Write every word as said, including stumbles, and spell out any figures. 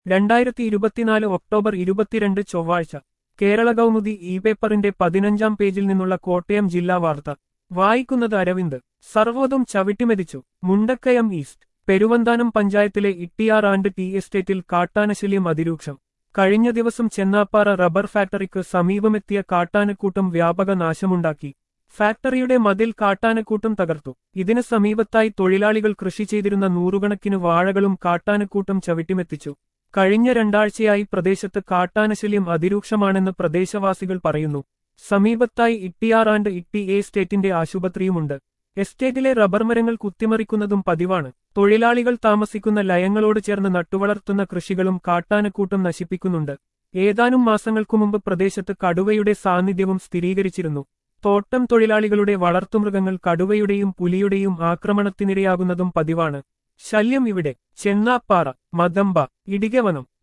രണ്ടായിരത്തി ഇരുപത്തിനാല് ഒക്ടോബർ ഇരുപത്തിരണ്ട് ചൊവ്വാഴ്ച കേരള കൗമുദി ഇ പേപ്പറിന്റെ പതിനഞ്ചാം പേജിൽ നിന്നുള്ള കോട്ടയം ജില്ലാ വാർത്ത വായിക്കുന്നത് അരവിന്ദ്. സർവ്വതും ചവിട്ടിമെതിച്ചു മുണ്ടക്കയം ഈസ്റ്റ്. പെരുവന്താനം പഞ്ചായത്തിലെ ഇട്ടിയാർ ആൻഡ് ടി എസ്റ്റേറ്റിൽ കാട്ടാനശല്യം അതിരൂക്ഷം. കഴിഞ്ഞ ദിവസം ചെന്നാപ്പാറ റബ്ബർ ഫാക്ടറിക്ക് സമീപമെത്തിയ കാട്ടാനക്കൂട്ടം വ്യാപക നാശമുണ്ടാക്കി. ഫാക്ടറിയുടെ മതിൽ കാട്ടാനക്കൂട്ടം തകർത്തു. ഇതിന് സമീപത്തായി തൊഴിലാളികൾ കൃഷി ചെയ്തിരുന്ന നൂറുകണക്കിന് വാഴകളും കാട്ടാനക്കൂട്ടം ചവിട്ടിമെത്തിച്ചു. കഴിഞ്ഞ രണ്ടാഴ്ചയായി പ്രദേശത്ത് കാട്ടാനശല്യം അതിരൂക്ഷമാണെന്ന് പ്രദേശവാസികൾ പറയുന്നു. സമീപത്തായി ഇട്ടിയാർ ആൻഡ് ഇട്ടി എ സ്റ്റേറ്റിന്റെ ആശുപത്രിയുമുണ്ട്. എസ്റ്റേറ്റിലെ റബ്ബർ മരങ്ങൾ കുത്തിമറിക്കുന്നതും പതിവാണ്. തൊഴിലാളികൾ താമസിക്കുന്ന ലയങ്ങളോട് ചേർന്ന് നട്ടുവളർത്തുന്ന കൃഷികളും കാട്ടാനക്കൂട്ടം നശിപ്പിക്കുന്നുണ്ട്. ഏതാനും മാസങ്ങൾക്കു മുമ്പ് പ്രദേശത്ത് കടുവയുടെ സാന്നിധ്യവും സ്ഥിരീകരിച്ചിരുന്നു. തോട്ടം തൊഴിലാളികളുടെ വളർത്തുമൃഗങ്ങൾ കടുവയുടെയും പുലിയുടെയും ആക്രമണത്തിനിരയാകുന്നതും പതിവാണ്. ശല്യം ഇവിടെ ചെന്നാപ്പാറ, മദമ്പ, ഇടികവനം,